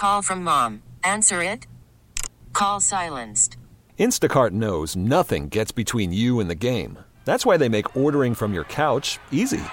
call from mom. Answer it. Call silenced. Instacart knows nothing gets between you and the game. That's why they make ordering from your couch easy.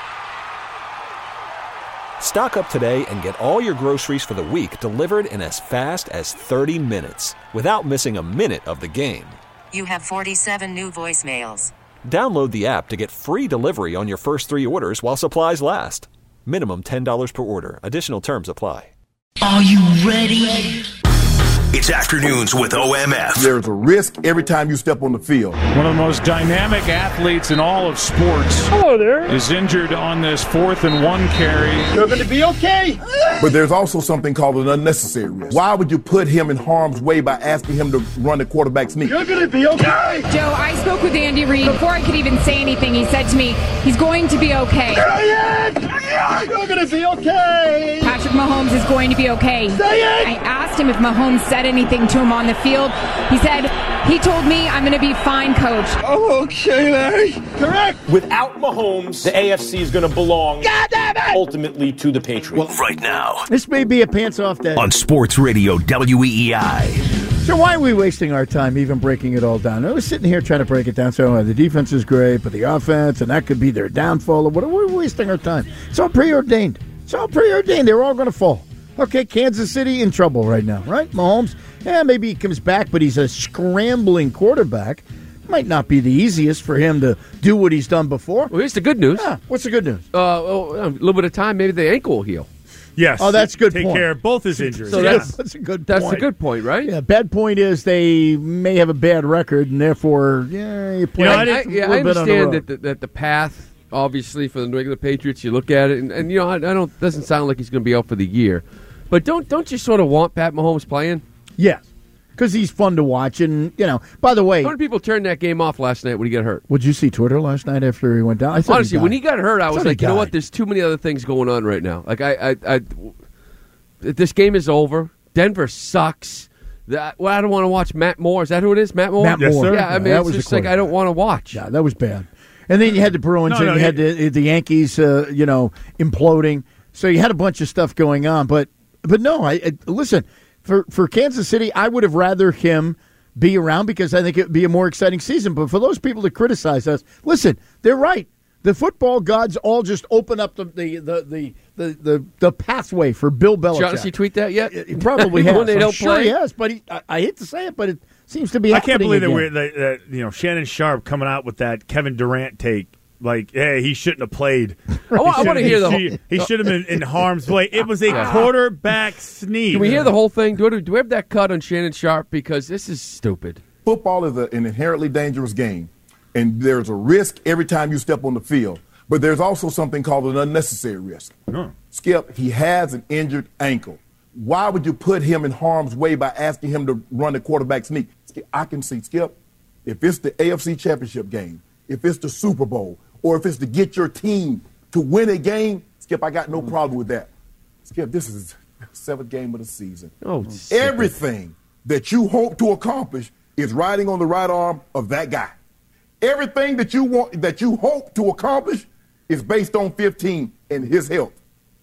Stock up today and get all your groceries for the week delivered in as fast as 30 minutes without missing a minute of the game. You have 47 new voicemails. Download the app to get free delivery on your first 3 orders while supplies last. Minimum $10 per order. Additional terms apply. Are you ready? It's Afternoons with OMF. There's a risk every time you step on the field. One of the most dynamic athletes in all of sports. Hello there. Is injured on this 4th and 1 carry. You're going to be okay. But there's also something called an unnecessary risk. Why would you put him in harm's way by asking him to run the quarterback sneak? You're going to be okay. Joe, I spoke with Andy Reid. Before I could even say anything, he said to me, he's going to be okay. Say it. You're going to be okay. Patrick Mahomes is going to be okay. Say it. I asked him if Mahomes said anything to him on the field. He said, he told me I'm going to be fine, coach. Oh, okay, Larry. Correct. Without Mahomes, the AFC is going to belong ultimately to the Patriots. Well, right now. This may be a pants-off day. On Sports Radio WEEI. So why are we wasting our time even breaking it all down? I was sitting here trying to break it down. So the defense is great, but the offense, and that could be their downfall. Or what? We're wasting our time. It's all preordained. They're all going to fall. Okay, Kansas City in trouble right now, right? Mahomes, maybe he comes back, but he's a scrambling quarterback. Might not be the easiest for him to do what he's done before. Well, here's the good news. What's the good news? A little bit of time, maybe the ankle will heal. Yes. Oh, that's a good point. Take care of both his injuries. So that's a good point. That's a good point, right? Yeah, bad point is they may have a bad record, and therefore, you play I understand that the path, obviously, for the New England Patriots, you look at it, and I don't. Doesn't sound like he's going to be out for the year. But don't you sort of want Pat Mahomes playing? Yes, because he's fun to watch. And, by the way, how many people turned that game off last night when he got hurt? Would you see Twitter last night after he went down? Honestly, when he got hurt, I was like, you know what? There's too many other things going on right now. Like, this game is over. Denver sucks. I don't want to watch Matt Moore. Is that who it is? Matt Moore? Matt Moore. Yeah, I mean, it's just like I don't want to watch. Yeah, that was bad. And then you had the Bruins, and you had the Yankees, imploding. So you had a bunch of stuff going on. But no, listen, for Kansas City, I would have rather him be around because I think it would be a more exciting season. But for those people that criticize us, listen, they're right. The football gods all just open up the pathway for Bill Belichick. Did you honestly tweet that yet? He probably has. When they don't sure play? he has, but I hate to say it, but it seems to be happening. I can't believe again. that Shannon Sharp coming out with that Kevin Durant take. Like, hey, he shouldn't have played. I want to hear He should have been in harm's way. It was a quarterback sneak. Can we hear the whole thing? Do we have that cut on Shannon Sharp? Because this is stupid. Football is an inherently dangerous game, and there's a risk every time you step on the field. But there's also something called an unnecessary risk. Skip, he has an injured ankle. Why would you put him in harm's way by asking him to run the quarterback sneak? I can see, Skip, if it's the AFC Championship game, if it's the Super Bowl, or if it's to get your team to win a game, Skip, I got no problem with that. Skip, this is the 7th game of the season. Everything that you hope to accomplish is riding on the right arm of that guy. Everything that you hope to accomplish is based on 15 and his health.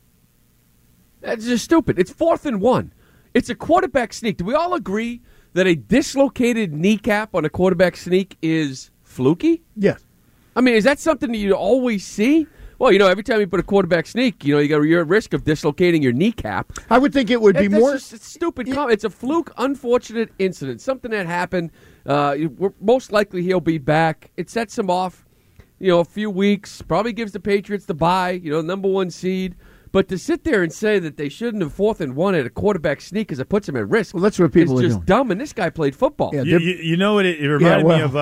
That's just stupid. It's 4th and 1. It's a quarterback sneak. Do we all agree that a dislocated kneecap on a quarterback sneak is fluky? Yes. I mean, is that something that you always see? Well, every time you put a quarterback sneak, you're at risk of dislocating your kneecap. I would think it would be more. It's stupid. It's a fluke, unfortunate incident. Something that happened. Most likely he'll be back. It sets him off, a few weeks. Probably gives the Patriots the bye, number 1 seed. But to sit there and say that they shouldn't have 4th and 1 at a quarterback sneak because it puts him at risk. Well, that's what people are doing. It's just dumb, and this guy played football. Yeah, you know what? It reminded me of.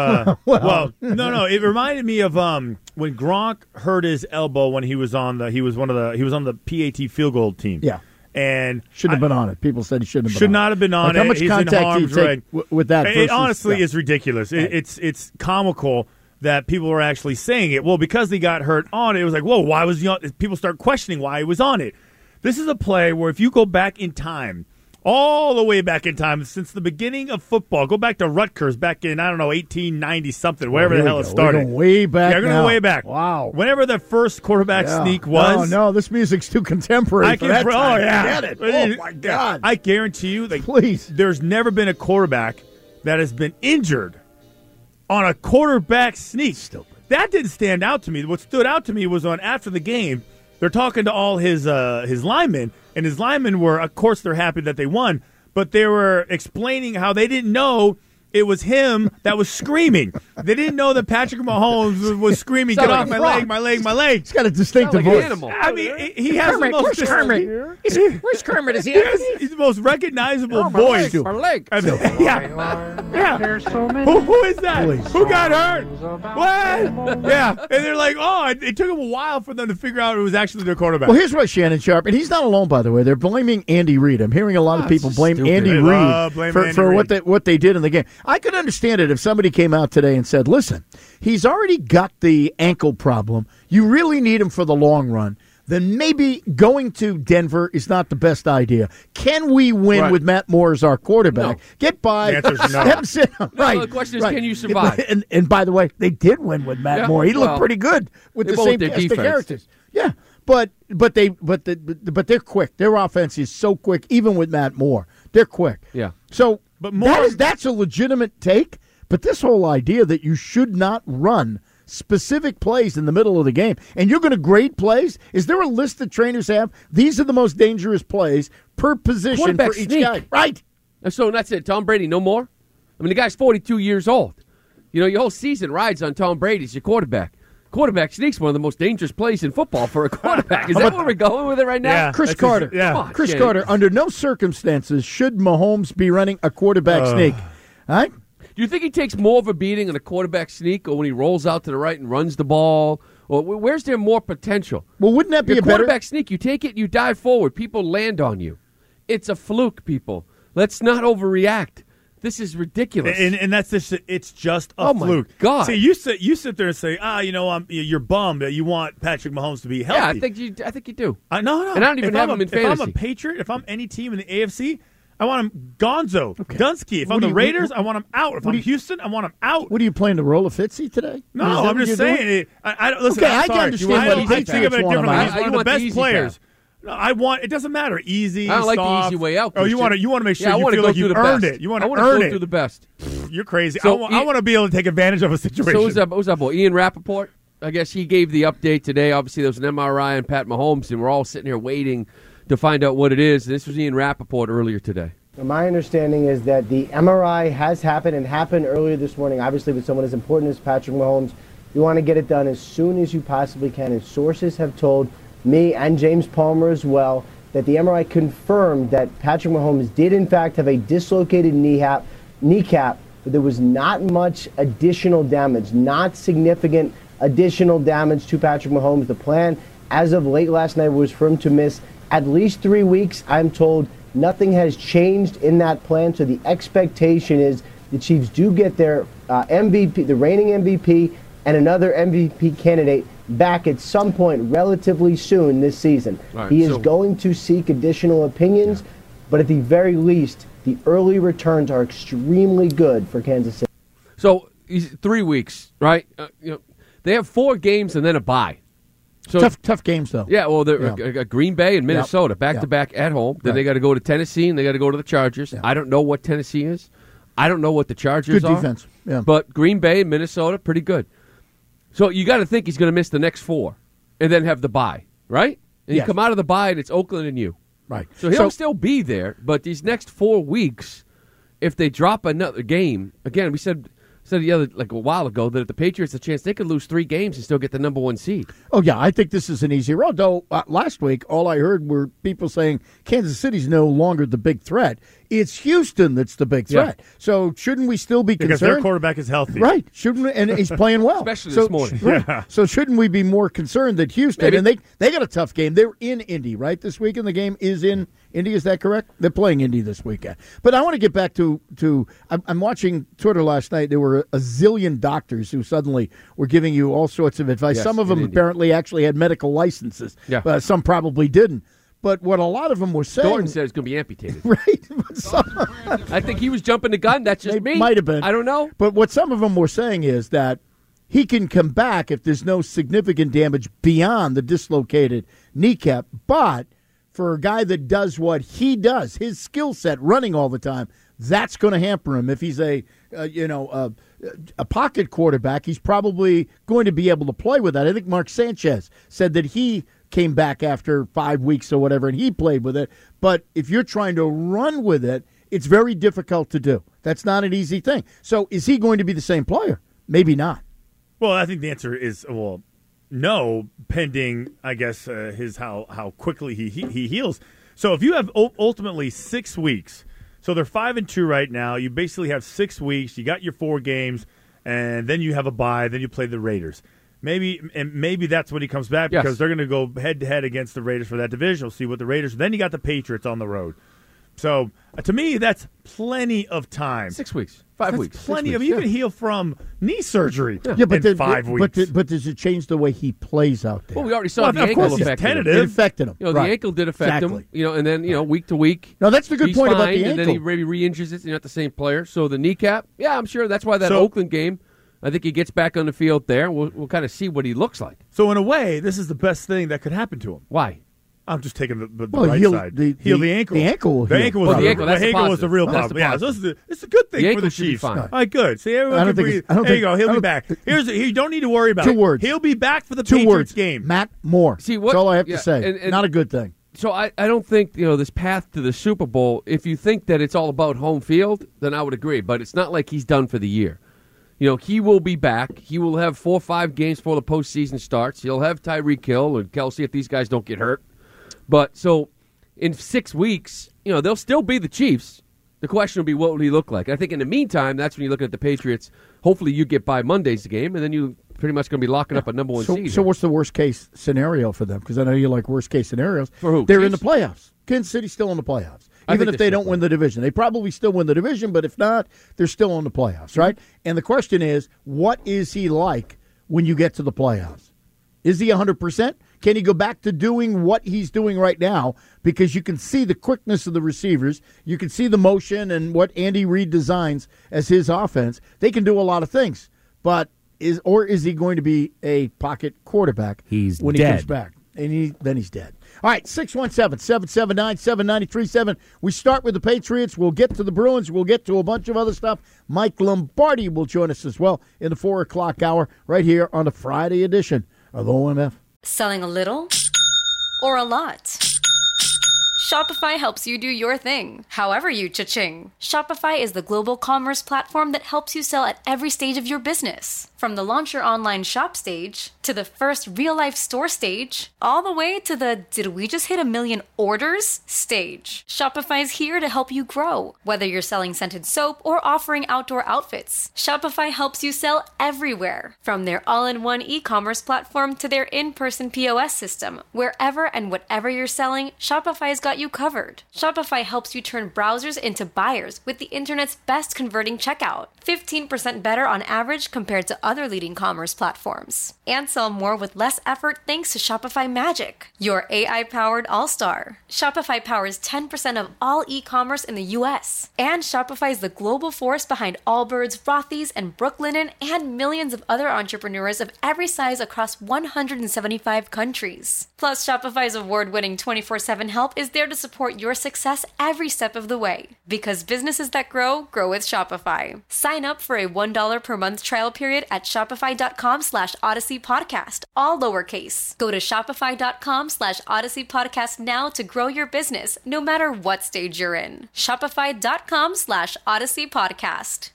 It reminded me of when Gronk hurt his elbow when he was on the PAT field goal team. Yeah, and shouldn't have been on it. People said he shouldn't have been. Should not have been on it. How much He's contact do you take with that? It honestly is ridiculous. Right. It's comical that people are actually saying it. Well, because he got hurt on it, it was like, whoa, why was he on? People start questioning why he was on it. This is a play where if you go back in time, all the way back in time, since the beginning of football. Go back to Rutgers back in, 1890-something, wherever the hell it started. We're going way back. Yeah, we're going way back. Wow. Whenever the first quarterback sneak was. Oh, no, this music's too contemporary for that time. Get it. Oh, my God. I guarantee you, please. There's never been a quarterback that has been injured on a quarterback sneak. Stupid. That didn't stand out to me. What stood out to me was after the game, they're talking to all his linemen, and his linemen were, of course, they're happy that they won, but they were explaining how they didn't know it was him that was screaming. They didn't know that Patrick Mahomes was screaming, "Get off my leg, my leg, my leg." He's got a distinctive voice. Animal. I mean, he has Kermit, the most. Where's Kermit? Where's Kermit? Is he? He's the most recognizable voice. My leg. I mean, yeah. Who is that? Please. Who got hurt? What? Yeah, and they're like, oh, it took them a while for them to figure out it was actually their quarterback. Well, here's what Shannon Sharp, and he's not alone, by the way. They're blaming Andy Reid. I'm hearing a lot of people blame Andy Reid for what they did in the game. I could understand it if somebody came out today and said, listen, he's already got the ankle problem. You really need him for the long run. Then maybe going to Denver is not the best idea. Can we win with Matt Moore as our quarterback? No. Get by. The answer's no. Have him sit. Right. The question is, can you survive? And by the way, they did win with Matt Moore. He looked pretty good with the same cast of characters. Yeah. But they're quick. Their offense is so quick, even with Matt Moore. They're quick. Yeah. So that's a legitimate take. But this whole idea that you should not run specific plays in the middle of the game, and you're going to grade plays? Is there a list that trainers have? These are the most dangerous plays per position for each guy. Right. So that's it. Tom Brady, no more? I mean, the guy's 42 years old. You know, your whole season rides on Tom Brady as your quarterback. Quarterback sneak's one of the most dangerous plays in football for a quarterback. Is that where we're going with it right now? Yeah, Chris Carter. Chris Carter, under no circumstances should Mahomes be running a quarterback sneak. All right? Do you think he takes more of a beating on a quarterback sneak, or when he rolls out to the right and runs the ball? Or where's there more potential? Well, wouldn't that be a quarterback sneak? You take it, you dive forward. People land on you. It's a fluke, people. Let's not overreact. This is ridiculous. And that's just, it's just a fluke. My God. See, you sit there and say, you're bummed that you want Patrick Mahomes to be healthy. Yeah, I think you do. No. And I don't even have him in fantasy. If I'm a Patriot, if I'm any team in the AFC, I want him gonzo, Dunsky. If I'm the Raiders, I want him out. If I'm Houston, I want him out. What are you playing, the role of Fitzy today? No, I'm just saying. Listen, okay, I can understand what I think of it differently. He's one of the best players. Path. It doesn't matter. Easy, I don't like soft. the easy way out. Oh, you want to make sure you feel like you've earned it. You want to earn it. Through the best. You're crazy. So I want to be able to take advantage of a situation. So who's that boy? Ian Rappaport? I guess he gave the update today. Obviously, there was an MRI on Pat Mahomes, and we're all sitting here waiting to find out what it is. This was Ian Rappaport earlier today. My understanding is that the MRI has happened and happened earlier this morning. Obviously, with someone as important as Patrick Mahomes, you want to get it done as soon as you possibly can. And sources have told me and James Palmer as well that the MRI confirmed that Patrick Mahomes did, in fact, have a dislocated kneecap, but there was not much additional damage, not significant additional damage to Patrick Mahomes. The plan, as of late last night, was for him to miss at least 3 weeks. I'm told nothing has changed in that plan, so the expectation is the Chiefs do get their MVP, the reigning MVP, and another MVP candidate back at some point relatively soon this season. Right, he is going to seek additional opinions, but at the very least, the early returns are extremely good for Kansas City. So 3 weeks, right? They have 4 games and then a bye. So, tough games, though. Yeah, well, they're Green Bay and Minnesota, back-to-back at home. Then they got to go to Tennessee, and they got to go to the Chargers. I don't know what Tennessee is. I don't know what the Chargers are. Good defense, But Green Bay and Minnesota, pretty good. So you got to think he's going to miss the next 4 and then have the bye, right? And you come out of the bye, and it's Oakland and you. Right. So he'll still be there, but these next 4 weeks, if they drop another game, again, we said a while ago that if the Patriots had a chance, they could lose 3 games and still get the number 1 seed. Oh, yeah, I think this is an easy road. Though last week, all I heard were people saying Kansas City's no longer the big threat. It's Houston that's the big threat. So shouldn't we still be concerned? Because their quarterback is healthy. Right. Shouldn't we, and he's playing well. Especially this morning. Right. So shouldn't we be more concerned that Houston, and they got a tough game. They're in Indy, right, this weekend? The game is in Indy, is that correct? They're playing Indy this weekend. But I want to get back to I'm watching Twitter last night. There were a zillion doctors who suddenly were giving you all sorts of advice. Yes, some of them apparently actually had medical licenses. Yeah. Some probably didn't. But what a lot of them were saying... Thornton said it's going to be amputated. Right. I think he was jumping the gun. That's just me. Might have been. I don't know. But what some of them were saying is that he can come back if there's no significant damage beyond the dislocated kneecap. But for a guy that does what he does, his skill set, running all the time, that's going to hamper him. If he's a pocket quarterback, he's probably going to be able to play with that. I think Mark Sanchez said that he came back after 5 weeks or whatever, and he played with it. But if you're trying to run with it, it's very difficult to do. That's not an easy thing. So is he going to be the same player? Maybe not. Well, I think the answer is, no, pending, I guess, how quickly he heals. So if you have ultimately 6 weeks, so they're 5-2 right now. You basically have 6 weeks. You got your 4 games, and then you have a bye. Then you play the Raiders. Maybe that's when he comes back because they're going to go head-to-head against the Raiders for that division. We'll see what the Raiders. Then you got the Patriots on the road. So to me, that's plenty of time. 6 weeks, 5 weeks, plenty of. You can heal from knee surgery. But in 5 weeks. But does it change the way he plays out there? Well, we already saw the ankle affect him. It affected him. The ankle did affect him. And then week to week. No, that's the good point about the ankle. And then he maybe re-injures it. You're not the same player. So the kneecap. Yeah, I'm sure that's why that Oakland game. I think he gets back on the field there. We'll kind of see what he looks like. So in a way, this is the best thing that could happen to him. Why? I'm just taking the right side. Heal the ankle. The ankle. The ankle was the real problem. Yeah, so it's a good thing for the Chiefs. Fine. All right, good. See, everyone can breathe. There you go. He'll be back. You don't need to worry about it. 2 words. He'll be back for the 2 Patriots words. game. Matt Moore. See, that's all I have to say. Not a good thing. So I don't think this path to the Super Bowl. If you think that it's all about home field, then I would agree. But it's not like he's done for the year. He will be back. He will have 4 or 5 games before the postseason starts. He'll have Tyreek Hill and Kelsey if these guys don't get hurt. But so in 6 weeks, they'll still be the Chiefs. The question will be, what will he look like? I think in the meantime, that's when you look at the Patriots. Hopefully you get by Monday's game, and then you pretty much going to be locking up a number 1 seed. So what's the worst-case scenario for them? Because I know you like worst-case scenarios. For who? They're Chiefs? in the playoffs. Kansas City's still in the playoffs. Even if they don't win the division. They probably still win the division, but if not, they're still in the playoffs, right? And the question is, what is he like when you get to the playoffs? Is he 100%? Can he go back to doing what he's doing right now? Because you can see the quickness of the receivers. You can see the motion and what Andy Reid designs as his offense. They can do a lot of things. But is he going to be a pocket quarterback when he comes back? And then he's dead. All right, 617-779-7937. We start with the Patriots. We'll get to the Bruins. We'll get to a bunch of other stuff. Mike Lombardi will join us as well in the 4 o'clock hour right here on the Friday edition of OMF. Selling a little or a lot? Shopify helps you do your thing, however you cha-ching. Shopify is the global commerce platform that helps you sell at every stage of your business. From the launch your online shop stage, to the first real-life store stage, all the way to the did we just hit 1 million orders stage. Shopify's here to help you grow. Whether you're selling scented soap or offering outdoor outfits, Shopify helps you sell everywhere. From their all-in-one e-commerce platform to their in-person POS system, wherever and whatever you're selling, Shopify's got you covered. Shopify helps you turn browsers into buyers with the internet's best converting checkout. 15% better on average compared to other leading commerce platforms. And sell more with less effort thanks to Shopify Magic, your AI-powered all-star. Shopify powers 10% of all e-commerce in the U.S. And Shopify is the global force behind Allbirds, Rothy's, and Brooklinen, and millions of other entrepreneurs of every size across 175 countries. Plus, Shopify's award-winning 24/7 help is there to support your success every step of the way. Because businesses that grow, grow with Shopify. Sign up for a $1 per month trial period at shopify.com/Odyssey Podcast, all lowercase. Go to shopify.com/Odyssey Podcast now to grow your business, no matter what stage you're in. Shopify.com/Odyssey Podcast.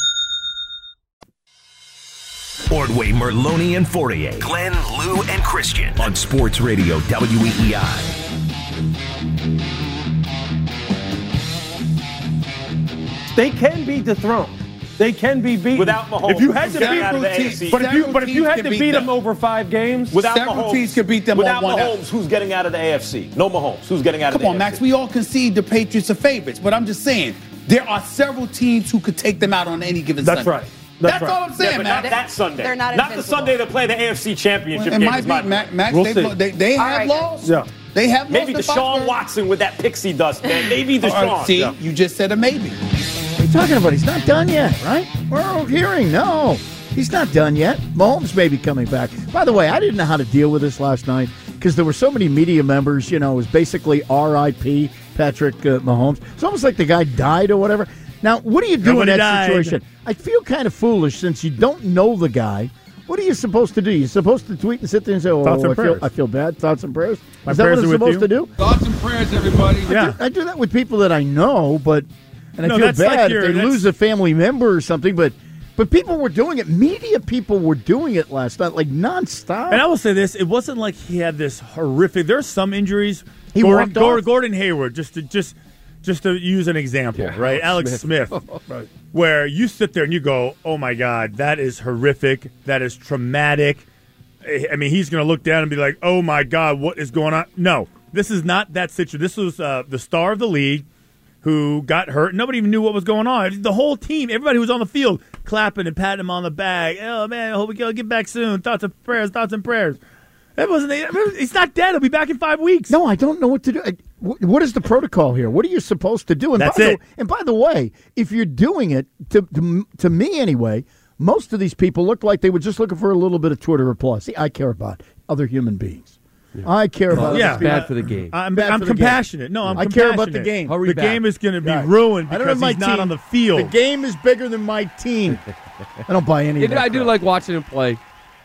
Ordway, Merloni, and Fourier. Glenn, Lou, and Christian on Sports Radio WEEI. They can be dethroned. They can be beaten without Mahomes. If you had to beat them, but if you had to beat them over 5 games, without several Mahomes, teams can beat them without on one Mahomes, who's getting out of the AFC? No Mahomes, who's getting out of the AFC? Come on, Max. We all concede the Patriots are favorites, but I'm just saying there are several teams who could take them out on any given Sunday. That's right. That's all I'm saying, yeah, but man. not that Sunday. They're not the Sunday they play the AFC Championship game. Max. We'll they have lost. Yeah. They have Maybe lost to Deshaun Foxborough. Watson with that pixie dust, man. Maybe Deshaun. See, you just said a maybe. What are you talking about? He's not done yet, right? We're hearing, no. He's not done yet. Mahomes may be coming back. By the way, I didn't know how to deal with this last night because there were so many media members, it was basically R.I.P. Patrick Mahomes. It's almost like the guy died or whatever. Now, what do you do in that situation? I feel kind of foolish since you don't know the guy. What are you supposed to do? You're supposed to tweet and sit there and say, I feel bad. Thoughts and prayers? Is that what I'm supposed to do? Thoughts and prayers, everybody. Yeah. I do that with people that I know, but I feel bad if they lose a family member or something, but people were doing it. Media people were doing it last night, like nonstop. And I will say this: it wasn't like he had this horrific. There's some injuries. Gordon Hayward, just to use an example, right? Alex Smith, right. Where you sit there and you go, "Oh my God, that is horrific. That is traumatic." I mean, he's going to look down and be like, "Oh my God, what is going on?" No, this is not that situation. This was the star of the league who got hurt. Nobody even knew what was going on. The whole team, everybody who was on the field, clapping and patting him on the back. Oh, man, I hope we get back soon. Thoughts and prayers. That wasn't. He's not dead. He'll be back in 5 weeks. No, I don't know what to do. What is the protocol here? What are you supposed to do? And That's it. And by the way, if you're doing it, to me anyway, most of these people look like they were just looking for a little bit of Twitter applause. See, I care about other human beings. Yeah. I care about it's bad for the game. I'm compassionate. No, I'm compassionate. care about the game. The game is going to be ruined because he's not on the field. The game is bigger than my team. I don't buy any of that. I do like watching him play,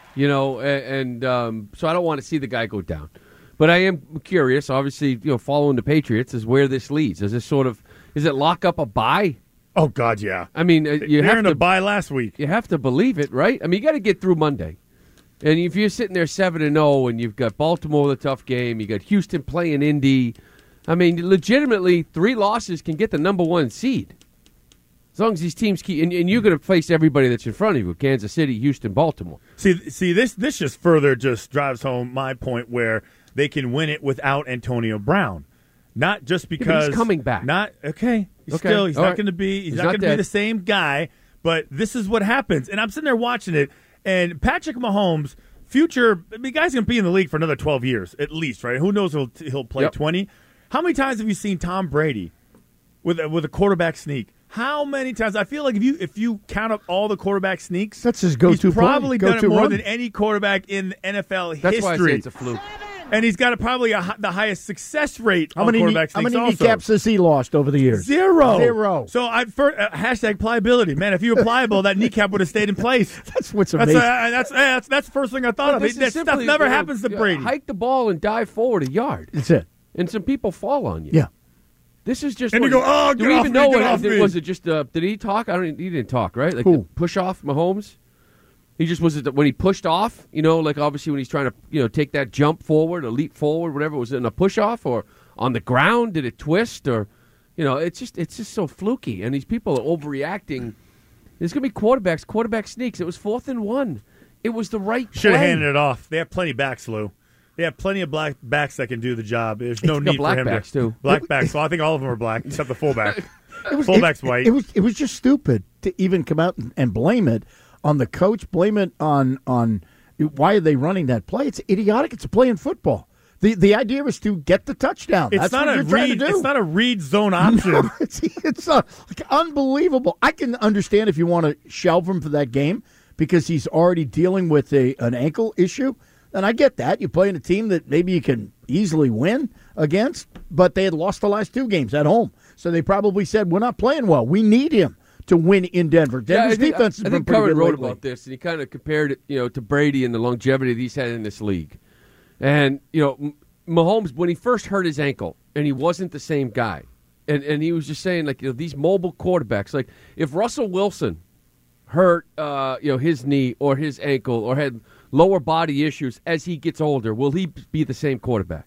and so I don't want to see the guy go down. But I am curious, obviously, following the Patriots, is where this leads. Is it lock up a bye? Oh, God, yeah. I mean, they're in a bye last week. You have to believe it, right? I mean, you got to get through Monday. And if you're sitting there 7-0 and you've got Baltimore with a tough game, you got Houston playing Indy, I mean, legitimately, 3 losses can get the number 1 seed. As long as these teams keep, and you're going to face everybody that's in front of you, Kansas City, Houston, Baltimore. See, this just further just drives home my point where they can win it without Antonio Brown, not just because he's coming back. He's not going to be the same guy. But this is what happens, and I'm sitting there watching it. And Patrick Mahomes, future, guy's going to be in the league for another 12 years at least, right? Who knows he'll play 20? How many times have you seen Tom Brady with a quarterback sneak? How many times? I feel like if you count up all the quarterback sneaks, that's his go-to. He's probably done it more than any quarterback in NFL history. That's why I say it's a fluke. And he's got probably the highest success rate on quarterback sneaks. How many kneecaps has he lost over the years? Zero. So hashtag pliability, man. If you were pliable, that kneecap would have stayed in place. That's what's amazing. That's the first thing I thought of. That stuff never happens to Brady. Hike the ball and dive forward a yard. That's it. And some people fall on you. Yeah. This is just. And you go, oh, do we even know what was it? Just did he talk? He didn't talk, right? Like the push off Mahomes. He just when he pushed off, like obviously when he's trying to, take that jump forward or leap forward, whatever. Was it in a push off or on the ground? Did it twist or, it's just so fluky. And these people are overreacting. There's going to be quarterback sneaks. It was 4th and 1. It was the right play. Should have handed it off. They have plenty of backs, Lou. They have plenty of black backs that can do the job. There's no need for him backs too. Black backs. Well, I think all of them are black except the fullback. Fullback's white. It was just stupid to even come out and blame it on the coach, blame it on why are they running that play? It's idiotic. It's a play in football. The idea is to get the touchdown. It's not a read. It's not a read zone option. No, it's unbelievable. I can understand if you want to shelve him for that game because he's already dealing with an ankle issue. And I get that. You play in a team that maybe you can easily win against, but they had lost the last 2 games at home. So they probably said, we're not playing well. We need him to win in Denver. Denver's defense has been pretty good lately. wrote about this, and he kind of compared it, to Brady and the longevity that he's had in this league. And, Mahomes, when he first hurt his ankle, and he wasn't the same guy, and he was just saying, these mobile quarterbacks, like if Russell Wilson hurt, his knee or his ankle or had lower body issues as he gets older, will he be the same quarterback?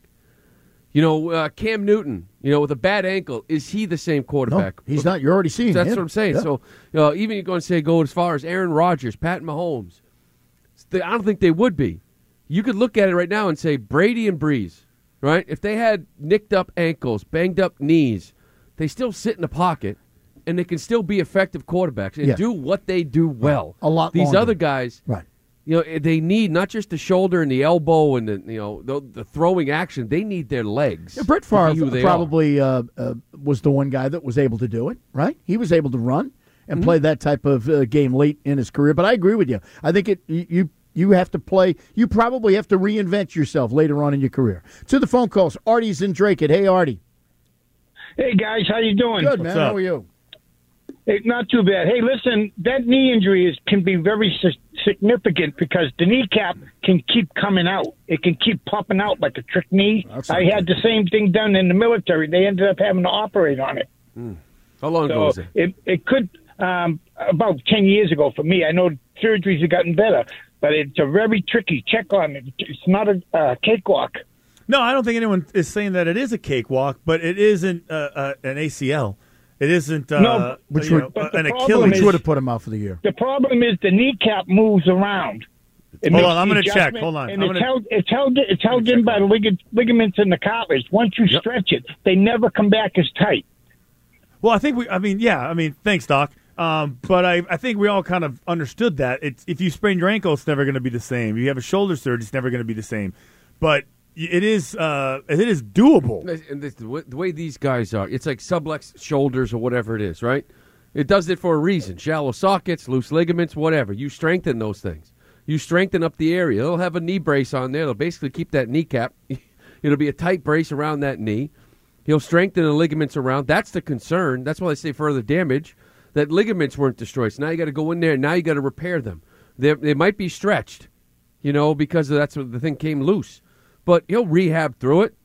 Cam Newton, with a bad ankle, is he the same quarterback? No, he's not. You're already seeing That's him. what I'm saying. Yeah. So, even you're going to go as far as Aaron Rodgers, Pat Mahomes. I don't think they would be. You could look at it right now and say Brady and Breeze, right? If they had nicked up ankles, banged up knees, they still sit in the pocket, and they can still be effective quarterbacks and do what they do well. A lot These longer. other guys, right? they need not just the shoulder and the elbow and the throwing action. They need their legs. Yeah, Brett Favre probably was the one guy that was able to do it, right? He was able to run and play that type of game late in his career. But I agree with you. I think you have to play. You probably have to reinvent yourself later on in your career. To the phone calls, Artie's in Drake. Hey, Artie. Hey, guys. How you doing? Good, man. How are you? Hey, not too bad. Hey, listen, that knee injury can be very significant because the kneecap can keep coming out. It can keep popping out like a trick knee. I had the same thing done in the military. They ended up having to operate on it. How long ago was it? It could, about 10 years ago for me. I know surgeries have gotten better, but it's a very tricky. Check on it. It's not a cakewalk. No, I don't think anyone is saying that it is a cakewalk, but it isn't an ACL. It isn't which would have put him out for the year. The problem is the kneecap moves around. Hold on, I'm going to check. Hold on. And it's held in by the ligaments in the cartilage. Once you stretch it, they never come back as tight. Well, thanks, Doc. But I think we all kind of understood that. If you sprain your ankle, it's never going to be the same. If you have a shoulder surgery, it's never going to be the same. But it is doable. And the way these guys are, it's like sublux shoulders or whatever it is, right? It does it for a reason. Shallow sockets, loose ligaments, whatever. You strengthen those things. You strengthen up the area. They'll have a knee brace on there. They'll basically keep that kneecap. It'll be a tight brace around that knee. He'll strengthen the ligaments around. That's the concern. That's why they say further damage, that ligaments weren't destroyed. So now you got to go in there, and now you got to repair them. They might be stretched, because that's what the thing came loose. But he'll rehab through it.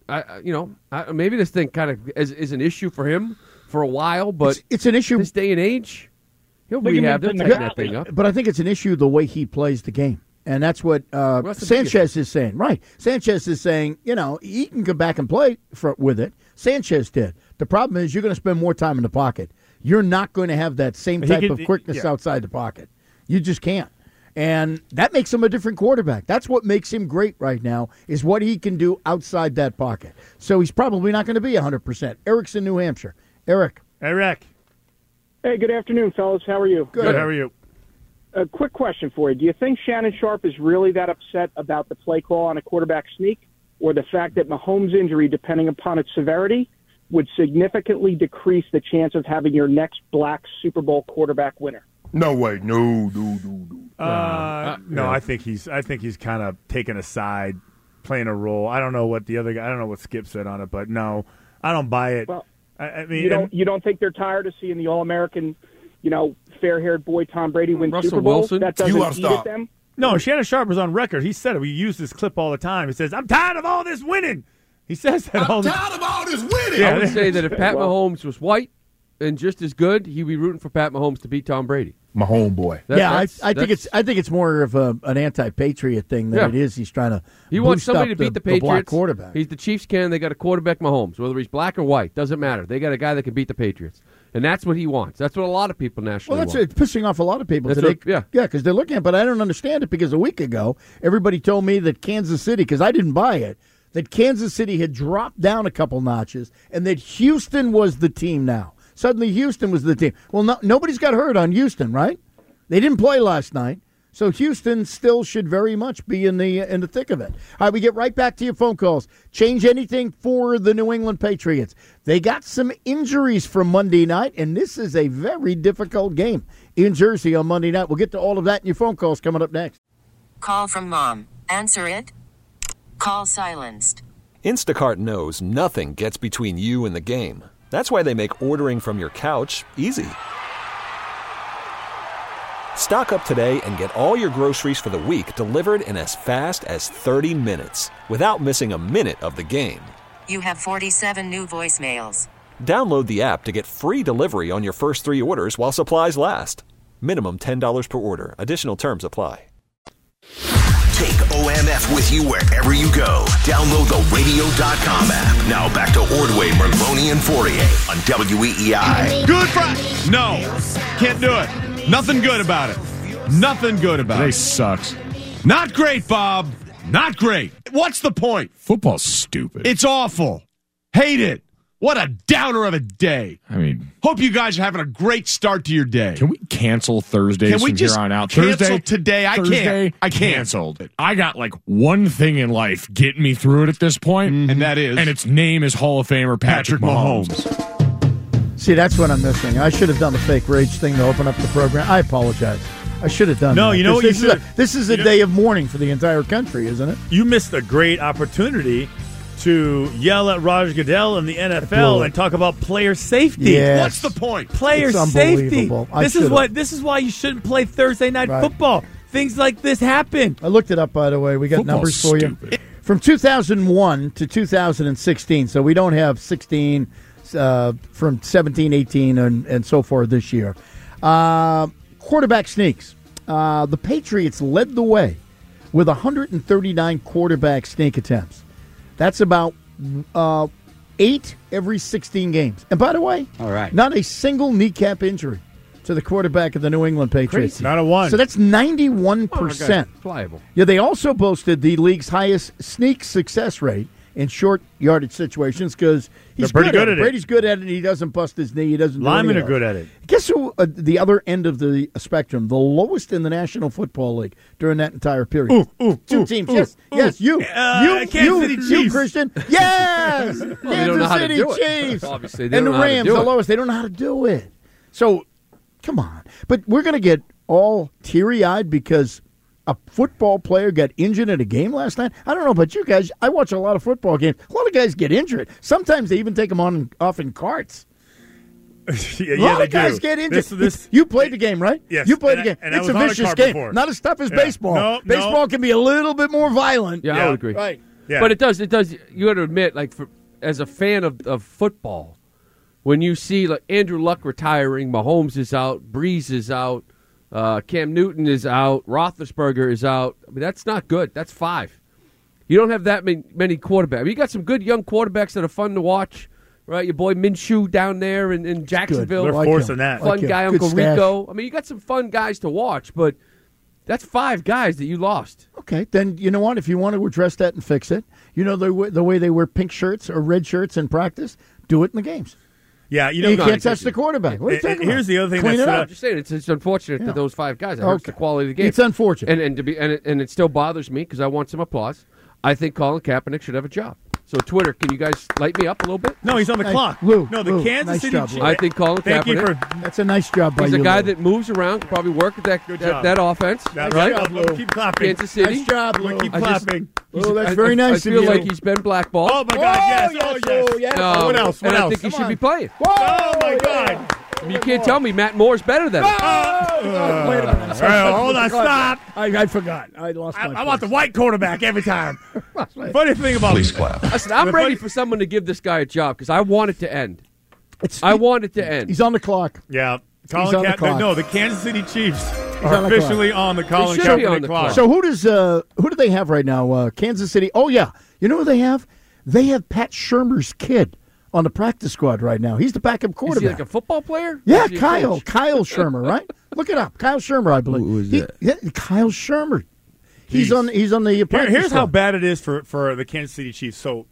Maybe this thing kind of is an issue for him for a while, but it's an issue this day and age. He'll rehab that thing up. But I think it's an issue the way he plays the game. And that's what Sanchez is saying. Right. Sanchez is saying, he can come back and play with it. Sanchez did. The problem is you're going to spend more time in the pocket. You're not going to have that same type of quickness outside the pocket. You just can't. And that makes him a different quarterback. That's what makes him great right now, is what he can do outside that pocket. So he's probably not going to be 100%. Eric's in New Hampshire. Eric. Hey, good afternoon, fellas. How are you? Good. How are you? A quick question for you. Do you think Shannon Sharp is really that upset about the play call on a quarterback sneak, or the fact that Mahomes' injury, depending upon its severity, would significantly decrease the chance of having your next black Super Bowl quarterback winner? No way. No. I think he's kind of taking a side, playing a role. I don't know what the other guy. I don't know what Skip said on it, but no, I don't buy it. Well, you don't think they're tired of seeing the All-American, fair-haired boy Tom Brady win Super Bowl? Wilson. That doesn't eat at them. No, Shannon Sharp was on record. He said it. We use this clip all the time. He says, "I'm tired of all this winning." He says that all the time. I'm tired of all this winning. I would say that if Pat Mahomes was white and just as good, he'd be rooting for Pat Mahomes to beat Tom Brady. My homeboy. I think it's more of an anti-patriot thing than it is. He's trying to. He wants somebody to beat the Patriots. Black quarterback. He's the Chiefs can. They got a quarterback, Mahomes, whether he's black or white, doesn't matter. They got a guy that can beat the Patriots, and that's what he wants. That's what a lot of people nationally want. It's pissing off a lot of people today. Because they're looking at it, but I don't understand it because a week ago everybody told me that Kansas City, because I didn't buy it, that Kansas City had dropped down a couple notches and that Houston was the team now. Suddenly Houston was the team. Well, nobody's got hurt on Houston, right? They didn't play last night, so Houston still should very much be in the thick of it. All right, we get right back to your phone calls. Change anything for the New England Patriots. They got some injuries from Monday night, and this is a very difficult game in Jersey on Monday night. We'll get to all of that in your phone calls coming up next. Call from mom. Answer it. Call silenced. Instacart knows nothing gets between you and the game. That's why they make ordering from your couch easy. Stock up today and get all your groceries for the week delivered in as fast as 30 minutes without missing a minute of the game. You have 47 new voicemails. Download the app to get free delivery on your first 3 orders while supplies last. Minimum $10 per order. Additional terms apply. Take OMF with you wherever you go. Download the radio.com app. Now back to Ordway, Merloni, and Fourier on WEEI. Good Friday. No, can't do it. Nothing good about it. Nothing good about it. Today sucks. Not great, Bob. Not great. What's the point? Football's stupid. It's awful. Hate it. What a downer of a day. I mean, hope you guys are having a great start to your day. Can we cancel Thursdays Can we from just here on out? cancel today? I Thursday, can't. I can't. Canceled. I got like one thing in life getting me through it at this point, and that is, and its name is Hall of Famer Patrick Mahomes. See, that's what I'm missing. I should have done the fake rage thing to open up the program. I apologize. I should have done that. No, you know what you should. This is a day of mourning for the entire country, isn't it? You missed a great opportunity to yell at Roger Goodell in the NFL and talk about player safety. Yes. What's the point? Player It's safety. unbelievable. This is why you shouldn't play Thursday night football. Things like this happen. I looked it up, by the way. We got numbers for you. From 2001 to 2016, so we don't have 16 from 17, 18, and so forth this year. Quarterback sneaks. The Patriots led the way with 139 quarterback sneak attempts. That's about 8 every 16 games. And by the way, all right, not a single kneecap injury to the quarterback of the New England Patriots. Crazy. Not a one. So that's 91%. Pliable. Yeah, they also boasted the league's highest sneak success rate in short yardage situations because he's pretty good at it. Brady's good at it. He doesn't bust his knee. He doesn't. Linemen are good at it. Guess who? The other end of the spectrum, the lowest in the National Football League during that entire period. Two teams. Yes. You, Kansas City Chiefs. You, Christian. Yes, Well, they don't know Kansas how to City do it. Chiefs. Obviously, they and don't the know how to Rams, do the it. lowest. They don't know how to do it. So, come on. But we're going to get all teary-eyed because a football player got injured in a game last night. I don't know about you guys. I watch a lot of football games. A lot of guys get injured. Sometimes they even take them off in carts. Yeah, a lot they of guys do. get injured. This- You played the game, right? Yes, You played and the game. I- and I It's was a on a vicious cart game. before. Not as tough as Yeah. baseball. No. Baseball can be a little bit more violent. Yeah, I would agree. Right. Yeah. But it does. You got to admit, like, as a fan of football, when you see like Andrew Luck retiring, Mahomes is out, Breeze is out, Cam Newton is out, Roethlisberger is out. I mean, that's not good. That's 5. You don't have that many quarterbacks. I mean, you got some good young quarterbacks that are fun to watch, right? Your boy Minshew down there in Jacksonville. They're forcing that. Fun guy, Good Uncle stash. Rico. I mean, you got some fun guys to watch, but that's 5 guys that you lost. Okay, then you know what? If you want to address that and fix it, you know the way they wear pink shirts or red shirts in practice, do it in the games. Yeah, you You know, can't touch the quarterback. What are you talking about? here's the other thing Clean that's it up. I'm just saying it's unfortunate that those 5 guys it hurts the quality of the game. It's unfortunate. And it still bothers me because I want some applause. I think Colin Kaepernick should have a job. So Twitter, can you guys light me up a little bit? No, he's on the Nice. clock. Lou, No, the Lou, Kansas nice City job, Chiefs. Lou. I think Colin Thank you Kaepernick. for That's a nice job by He's you. a guy Lou. that moves around, can probably work at job. that offense, That's right? job, Lou. Keep clapping. Kansas City. Nice job, Lou. Keep I just- clapping. Lou, that's I- very I nice feel of you. like he's been blackballed. Oh my God! Yes. yes, Oh yes. Lou, yes. What else? What and I else? think he Come should on. be playing. Oh my God! You can't tell me Matt Moore's better than him. Wait a minute. All right, hold on, stop. I forgot. I lost my I want the white quarterback every time. Funny thing about Please clap. Listen, I'm ready for someone to give this guy a job because I want it to end. I want it to end. He's on the clock. Yeah, He's Colin on the Kaepernick. clock. No, the Kansas City Chiefs on are the officially on the Colin should be on Kaepernick the clock. clock. So who do they have right now? Kansas City. Oh yeah, you know who they have? They have Pat Shurmur's kid on the practice squad right now. He's the backup Is quarterback. he like a football player? Yeah, Is he a Kyle coach? Shurmur, right? Look it up, Kyle Shurmur, I believe. Who is that? Yeah, Kyle Shurmur. He's Jeez. on the practice Here's how squad. bad it is for the Kansas City Chiefs. So,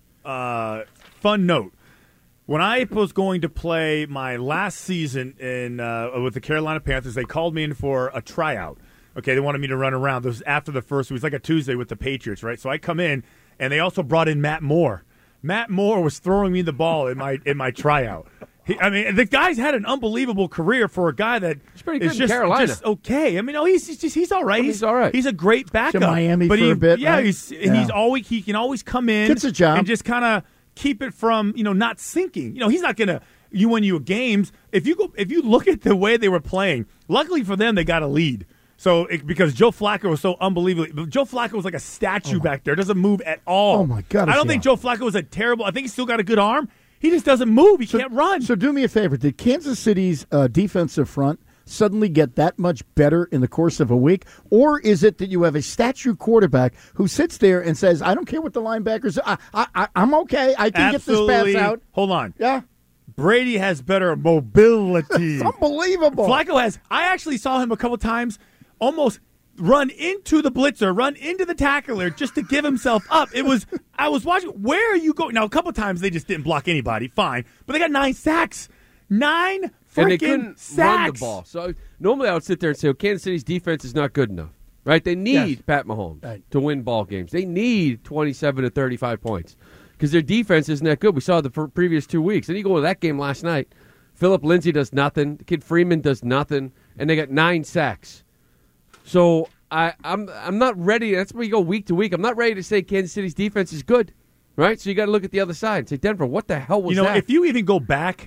fun note. When I was going to play my last season in with the Carolina Panthers, they called me in for a tryout. Okay, they wanted me to run around. This was after the first. It was like a Tuesday with the Patriots, right? So I come in, and they also brought in Matt Moore. Matt Moore was throwing me the ball in my tryout. The guy's had an unbelievable career for a guy that pretty good is in just, Carolina. just okay. I mean, no, he's all right. He's all right. He's a great backup. Miami but for a bit, yeah, right? he can always come in. Gets a job. And just kind of keep it from not sinking. He's not gonna win you games if you look at the way they were playing. Luckily for them, they got a lead. So because Joe Flacco was so unbelievable. Joe Flacco was like a statue back there. Doesn't move at all. Oh, my God, I don't is think he Joe Flacco was a terrible. I think he's still got a good arm. He just doesn't move. He can't run. So do me a favor. Did Kansas City's defensive front suddenly get that much better in the course of a week? Or is it that you have a statue quarterback who sits there and says, I don't care what the linebackers I'm okay. I can Absolutely. get this pass out. Hold on. Yeah. Brady has better mobility. It's unbelievable. Flacco has. I actually saw him a couple times almost run into the blitzer, run into the tackler just to give himself up. I was watching. Where are you going? Now, a couple times they just didn't block anybody. Fine. But they got 9 sacks. 9 freaking and they couldn't sacks. run the ball. So normally I would sit there and say, well, Kansas City's defense is not good enough. Right? They need Pat Mahomes to win ball games. They need 27 to 35 points because their defense isn't that good. We saw the previous 2 weeks. Then you go to that game last night. Philip Lindsay does nothing. The kid Freeman does nothing. And they got 9 sacks. So I'm not ready. That's where you go week to week. I'm not ready to say Kansas City's defense is good, right? So you got to look at the other side and say, Denver, what the hell was that? If you even go back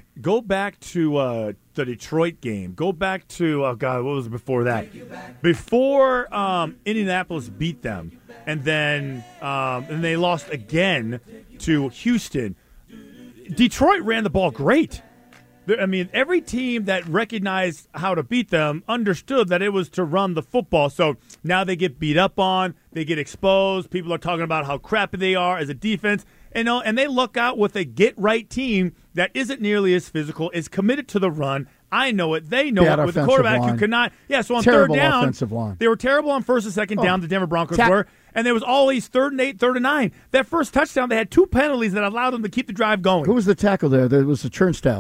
to the Detroit game. Go back to what was it before that? Before Indianapolis beat them, and then and they lost again to Houston. Detroit ran the ball great. I mean, every team that recognized how to beat them understood that it was to run the football. So now they get beat up on, they get exposed. People are talking about how crappy they are as a defense. And they look out with a get-right team that isn't nearly as physical, is committed to the run. I know it. They know it. With a quarterback who cannot. Yeah, so on terrible third down, offensive line. They were terrible on first and second down, the Denver Broncos were. And there was always 3rd and 8, 3rd and 9. That first touchdown, they had 2 penalties that allowed them to keep the drive going. Who was the tackle there? There was a turnstile.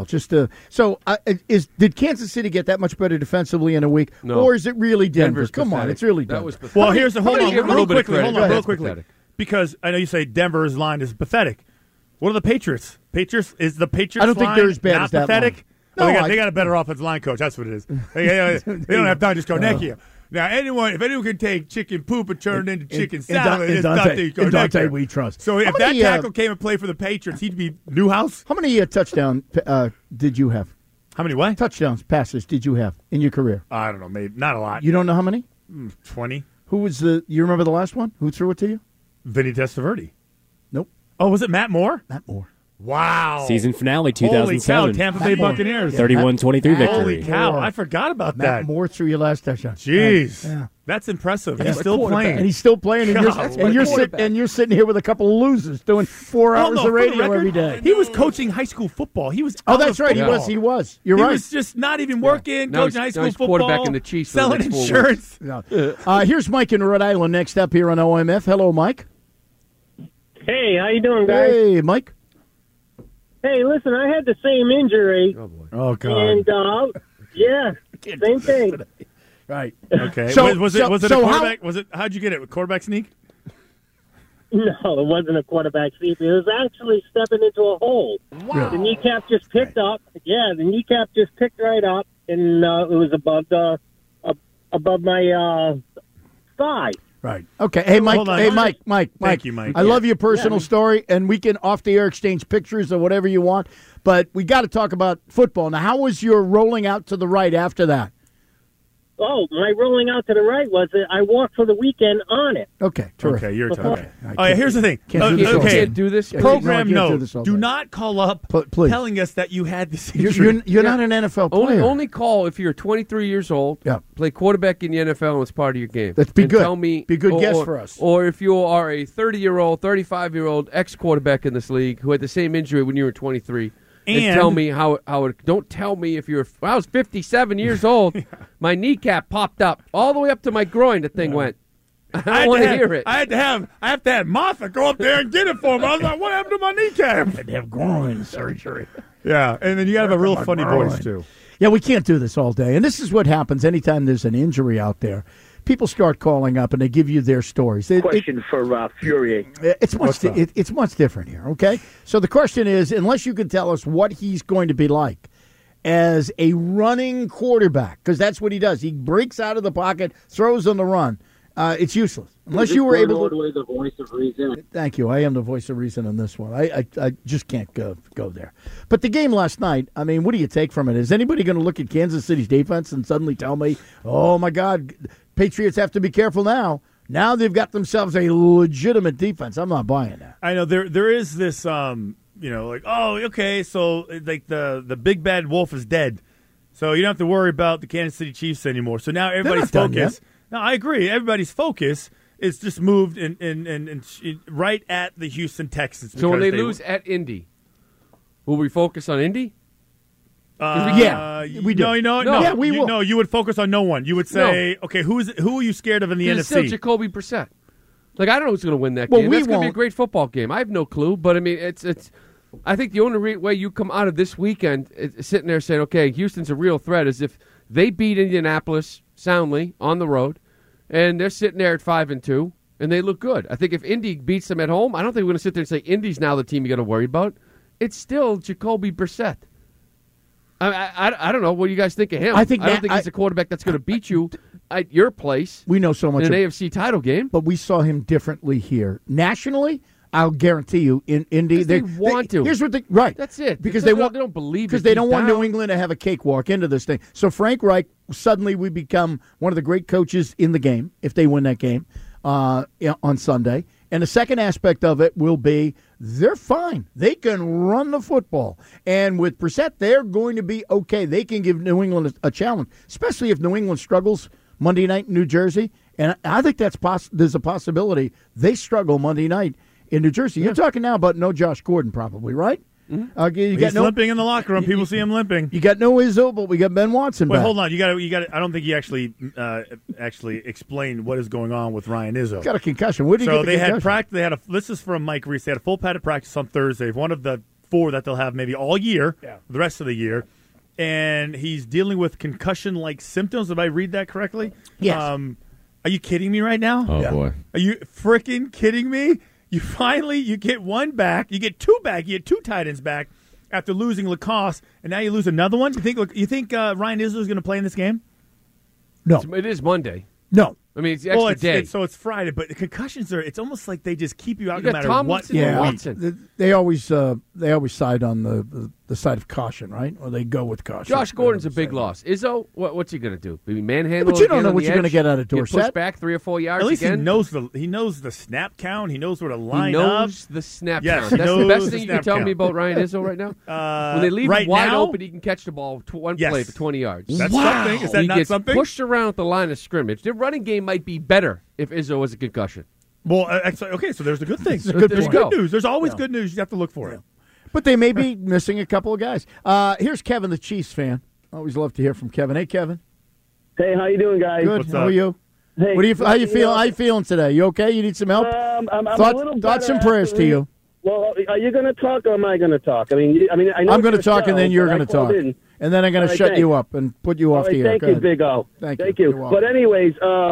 Did Kansas City get that much better defensively in a week? No. Or is it really Denver? Denver's Come on, pathetic. it's really That Denver. was pathetic. Well, here's the hold on real quickly. Pathetic. Because I know you say Denver's line is pathetic. What are the Patriots? Is the Patriots I don't think line they're as bad not as that pathetic? line. Well, No, they got a better offensive line coach. That's what it is. They don't have time to just go Nekia. Now, if anyone can take chicken poop and turn it into chicken salad, it's Dante Dante we trust. So if that tackle came and played for the Patriots, he'd be Newhouse. How many touchdowns did you have? How many what? Touchdowns, passes did you have in your career? I don't know, maybe not a lot. You don't know how many? 20. Who was you remember the last one? Who threw it to you? Vinny Testaverde. Nope. Oh, was it Matt Moore? Matt Moore. Wow. Season finale 2007. Holy cow, Tampa Bay Buccaneers. 31-23 victory. Holy cow, I forgot about Matt that. Moore threw your last touchdown. Jeez. Yeah. That's impressive. Yeah. He's still playing. And he's still playing, and you're sitting here with a couple of losers doing 4 hours of radio every day. He was coaching high school football. He was that's right. He was. You're right. He was just not even working, Now coaching high he's school football. quarterbacking the Chiefs for the selling next 4 insurance. Yeah. Here's Mike in Rhode Island next up here on OMF. Hello, Mike. Hey, how you doing, guys? Hey, Mike. Hey, listen, I had the same injury. Oh, boy. Oh, God. And, yeah, same thing. Right. Okay. Was it a quarterback? How'd you get it? Quarterback sneak? No, it wasn't a quarterback sneak. It was actually stepping into a hole. Wow. The kneecap just picked up. Yeah, the kneecap just picked right up, and it was above my thigh. Right. Okay. Hey, Mike. Hold on. Hey, Mike. Thank you, Mike. I love your personal story, and we can off the air exchange pictures or whatever you want. But we got to talk about football now. How was your rolling out to the right after that? Oh, my rolling out to the right was that I walked for the weekend on it. Okay. Terrific. Okay, you're Before- okay. Oh, yeah, here's the thing. Can't do this. Program No, I can't do note. this all Do day. not call up Please. telling us that you had this injury. You're not an NFL player. Only call if you're 23 years old. Yeah. Play quarterback in the NFL and it's part of your game. That's be And good. Tell me, Be a good guess for us. Or if you are a 30-year-old, 35-year-old ex-quarterback in this league who had the same injury when you were 23. And tell me how it. Don't tell me if you're. When I was 57 years old, my kneecap popped up all the way up to my groin. The thing went. I don't want to hear it. I have to have Martha go up there and get it for me. I was like, what happened to my kneecap? They have groin surgery. Yeah, and then you got to have a real funny voice too. Yeah, we can't do this all day. And this is what happens anytime there's an injury out there. People start calling up and they give you their stories. Question for Fury. It's much different here, okay? So the question is, unless you can tell us what he's going to be like as a running quarterback, because that's what he does. He breaks out of the pocket, throws on the run. It's useless. Unless you were able to... the voice of reason. Thank you. I am the voice of reason on this one. I just can't go there. But the game last night, I mean, what do you take from it? Is anybody going to look at Kansas City's defense and suddenly tell me, oh, my God, Patriots have to be careful now? Now they've got themselves a legitimate defense. I'm not buying that. I know there is this, like, oh, okay, so like the big bad wolf is dead, so you don't have to worry about the Kansas City Chiefs anymore. So now everybody's focus. No, I agree. Everybody's focus is just moved in right at the Houston Texans. So when they lose at Indy, will we focus on Indy? We do. No. Yeah, we will. No, you would focus on no one. You would say, okay, who are you scared of in the NFC? It's still Jacoby Brissett. Like, I don't know who's going to win that Well, game. we That's going to be a won't. great football game. I have no clue, but I mean, it's. I think the only way you come out of this weekend sitting there saying, okay, Houston's a real threat is if they beat Indianapolis soundly on the road, and they're sitting there at 5-2, and they look good. I think if Indy beats them at home, I don't think we're going to sit there and say Indy's now the team you got to worry about. It's still Jacoby Brissett. I don't know. What do you guys think of him? I don't think he's a quarterback that's going to beat you at your place. We know so much in an AFC title game, but we saw him differently here. Nationally, I'll guarantee you, in Indy, they want to. Here's what they right. That's it. Because they don't believe because they don't want New England to have a cakewalk into this thing. So Frank Reich suddenly we become one of the great coaches in the game if they win that game on Sunday. And the second aspect of it will be they're fine. They can run the football. And with Brissett, they're going to be okay. They can give New England a challenge, especially if New England struggles Monday night in New Jersey. And I think there's a possibility they struggle Monday night in New Jersey. You're talking now about no Josh Gordon probably, right? Mm-hmm. He's limping in the locker room. People see him limping. You got no Izzo, but we got Ben Watson back. Hold on. You got. I don't think you actually explained what is going on with Ryan Izzo. Got a concussion. Where did he get the concussion? Had practice. They had this is from Mike Reese. They had a full padded practice on Thursday. One of the 4 that they'll have maybe all year, the rest of the year. And he's dealing with concussion-like symptoms. Did I read that correctly? Yes. Are you kidding me right now? Oh boy. Are you freaking kidding me? You get one back. You get 2 back. You get 2 tight ends back after losing Lacoste, and now you lose another one. You think Ryan Izzo is going to play in this game? No. It is Monday. No. I mean, it's the extra day. So it's Friday, but the concussions it's almost like they just keep you out You no got matter Tomlinson what. and Watson. They always side on the side of caution, right? Or they go with caution. Josh Gordon's a big loss. Izzo, what's he going to do? Maybe manhandle? But you don't know what the you're going to edge? get out of Get Dorsett. pushed back 3 or 4 yards. At least again? he knows the snap count. He knows where to line He up. knows the snap Yes, count. he That's the knows best the thing you snap can tell count. me about Ryan Izzo right now. When they leave right him wide now? open, he can catch the ball one play for 20 yards. That's something. Is that he not gets something? pushed around at the line of scrimmage. Their running game might be better if Izzo has a concussion. Well, okay, so there's the good thing. There's good news. There's always good news. You have to look for it. But they may be missing a couple of guys. Here's Kevin, the Chiefs fan. Always love to hear from Kevin. Hey, Kevin. Hey, how you doing, guys? Good. What's How up? are you? Hey, What do you? How you feel? How you feeling today? You okay? You need some help? I'm a little Thoughts and better prayers after to you. Well, are you going to talk or am I going to talk? I know I'm going to it's talk, a and then show, you're but I going to called talk, in. and then I'm going to All right, shut thanks. you up and put you All off right, the air. thank Go you, ahead. Big O. Thank you. You're welcome. But anyways,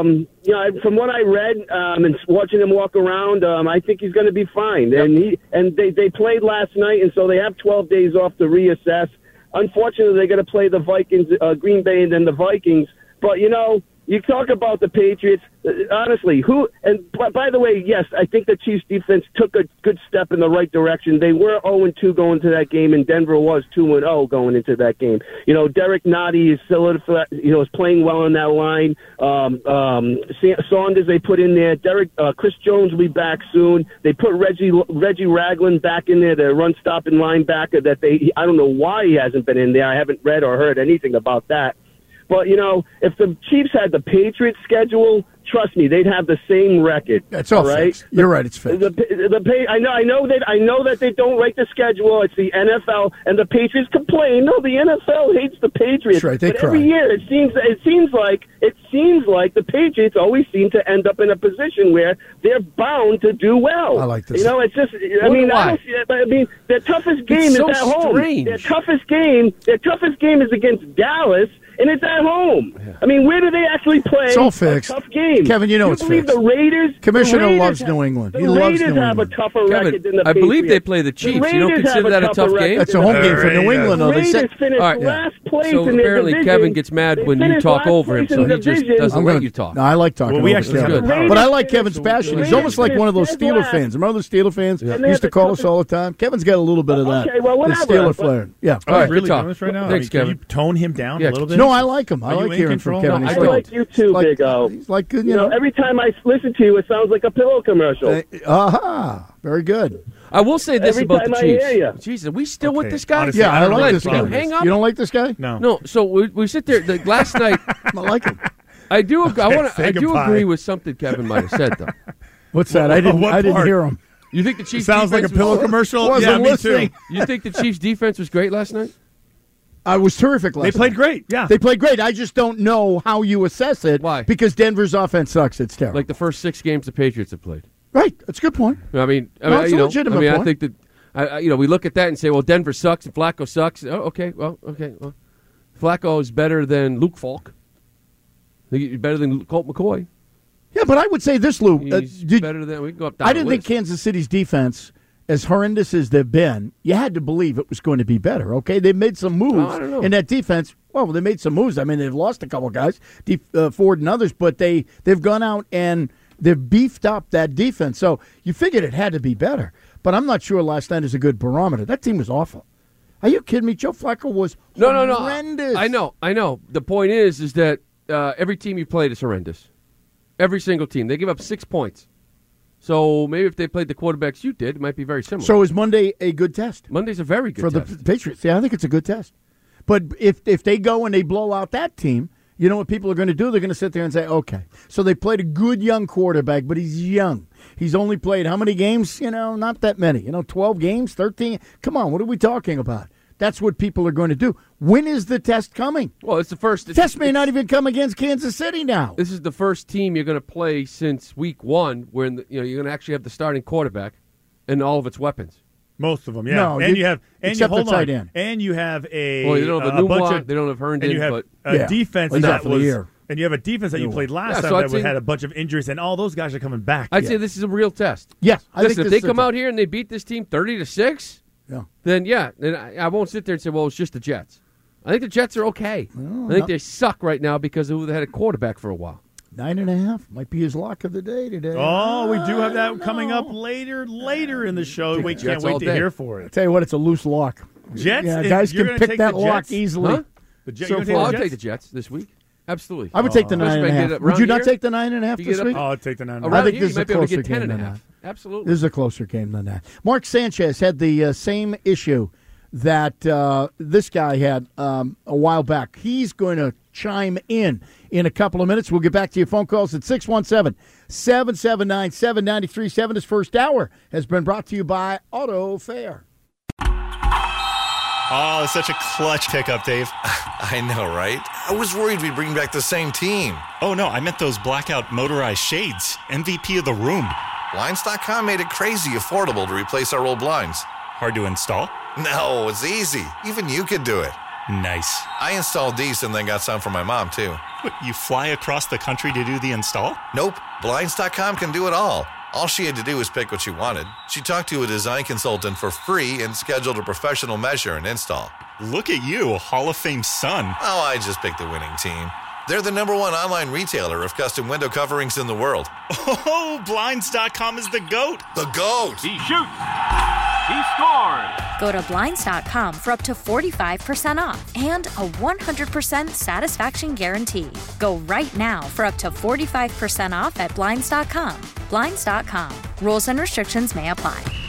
from what I read and watching him walk around, I think he's going to be fine. Yep. And they played last night, and so they have 12 days off to reassess. Unfortunately, they're going to play the Vikings, Green Bay, and then the Vikings. But you talk about the Patriots. Honestly, by the way, yes, I think the Chiefs defense took a good step in the right direction. They were 0-2 going to that game, and Denver was 2-0 going into that game. Derek Nottie is solidified, is playing well on that line. Saunders they put in there. Chris Jones will be back soon. They put Reggie Ragland back in there, the run-stopping linebacker that I don't know why he hasn't been in there. I haven't read or heard anything about that. But, if the Chiefs had the Patriots schedule, trust me, they'd have the same record. It's all right. fixed. You're right. It's fixed. I know that they don't write the schedule. It's the NFL, and the Patriots complain. No, the NFL hates the Patriots. That's right. They but cry. every year it seems like the Patriots always seem to end up in a position where they're bound to do well. I like this. It's just. Their toughest game is at home. Strange. Their toughest game is against Dallas. And it's at home. Yeah. Where do they actually play? It's all fixed. A tough game. Kevin, you know it's believe fixed. The Raiders. Commissioner Raiders loves New England. The He loves Raiders New have England. a tougher record than the I believe Patriots. they play the Chiefs. The You don't Raiders consider have that a tough tougher game? record That's a than home the game for New Patriots. England. The Though. They Raiders said, finished All right, last place so in their apparently division. Kevin gets mad They when you finished talk last over him, place so in he the just division. doesn't let you talk. No, I like talking. Well, we over actually Kevin. got power. But I like Kevin's passion. He's Raiders almost like one of those finished Steeler last. fans. Remember the Steeler fans? And He they used to have call the us all the time. Kevin's got a little bit of that. Okay, well, the whatever. Steeler But- flair. Yeah. All right, really good talk. doing this right now? Thanks, Can Kevin. you tone him down a little bit? No, I like him. I Are you like in hearing from control? Kevin. No, He's I I like- like you too, like- Big O. He's like, you know. Every time I listen to you, it sounds like a pillow commercial. Aha. Very good. I will say this Every about the time I Chiefs. hear ya. Jesus, are we still with Okay, this guy? honestly, Yeah, I don't like really this have guy. a problem with Hang this. up? You don't like this guy? No. No, so we sit there. Last night, I like him. I do say do goodbye. agree with something Kevin might have said, though. What's that? I didn't What part? hear him. You think the Chiefs Sounds like a defense pillow was, commercial. Wasn't Yeah, me listening. too. You think the Chiefs defense was great last night? was terrific last night. They played great, yeah. They played great. I just don't know how you assess it. Why? Because Denver's offense sucks. It's terrible. Like the first 6 games the Patriots have played. Right. That's a good point. It's a legitimate point. I think that, we look at that and say, well, Denver sucks and Flacco sucks. Oh, okay. Well, Flacco is better than Luke Falk. He's better than Colt McCoy. Yeah, but I would say this, Lou. He's better than, we can go up down I didn't think Kansas City's defense, as horrendous as they've been, you had to believe it was going to be better, okay? They made some moves in that defense. Well, they made some moves. I mean, they've lost a couple guys, Ford and others, but they've gone out and they've beefed up that defense. So you figured it had to be better. But I'm not sure last night is a good barometer. That team was awful. Are you kidding me? Joe Flacco was horrendous. I know. The point is that every team you played is horrendous. Every single team. They give up 6 points. So maybe if they played the quarterbacks you did, it might be very similar. So is Monday a good test? Monday's a very good test. For the Patriots. Yeah, I think it's a good test. But if they go and they blow out that team, you know what people are going to do? They're going to sit there and say, okay. So they played a good young quarterback, but he's young. He's only played how many games? Not that many. 12 games, 13. Come on, what are we talking about? That's what people are going to do. When is the test coming? Well, it's the first. The test may not even come against Kansas City now. This is the first team you're going to play since week 1 where you're going to actually have the starting quarterback and all of its weapons. Most of them, yeah. No, and you have except the tight end. And you have a. Well, they don't have a bunch they don't have Herndon, and you have but a defense that was. Year. And you have a defense that you played last time that had a bunch of injuries, and all those guys are coming back. I'd say this is a real test. Yes, listen, if they come out here and they beat this team 30-6. Yeah. Then I won't sit there and say, well, it's just the Jets. I think the Jets are okay. I think they suck right now because they had a quarterback for a while. 9.5 might be his lock of the day today. Oh, we do have that coming up later in the show. We can't wait to hear for it. I tell you what, it's a loose lock. Jets, guys can pick that lock easily. Huh? I'll take the Jets this week. Absolutely. I would take the 9.5. Would you not take the 9.5 this week? I'll take the 9.5. I think this is a closer game than that. Absolutely. This is a closer game than that. Mark Sanchez had the same issue that this guy had a while back. He's going to chime in a couple of minutes. We'll get back to your phone calls at 617-779-7937. His first hour has been brought to you by Auto Fair. Oh, it's such a clutch pickup, Dave. I know, right? I was worried we'd bring back the same team. Oh, no, I meant those blackout motorized shades. MVP of the room. Blinds.com made it crazy affordable to replace our old blinds. Hard to install? No, it's easy. Even you could do it. Nice. I installed these and then got some for my mom, too. What, you fly across the country to do the install? Nope. Blinds.com can do it all. All she had to do was pick what she wanted. She talked to a design consultant for free and scheduled a professional measure and install. Look at you, Hall of Fame son. Oh, I just picked the winning team. They're the #1 online retailer of custom window coverings in the world. Oh, Blinds.com is the GOAT. The GOAT. He shoots. He scored. Go to Blinds.com for up to 45% off and a 100% satisfaction guarantee. Go right now for up to 45% off at Blinds.com. Blinds.com. Rules and restrictions may apply.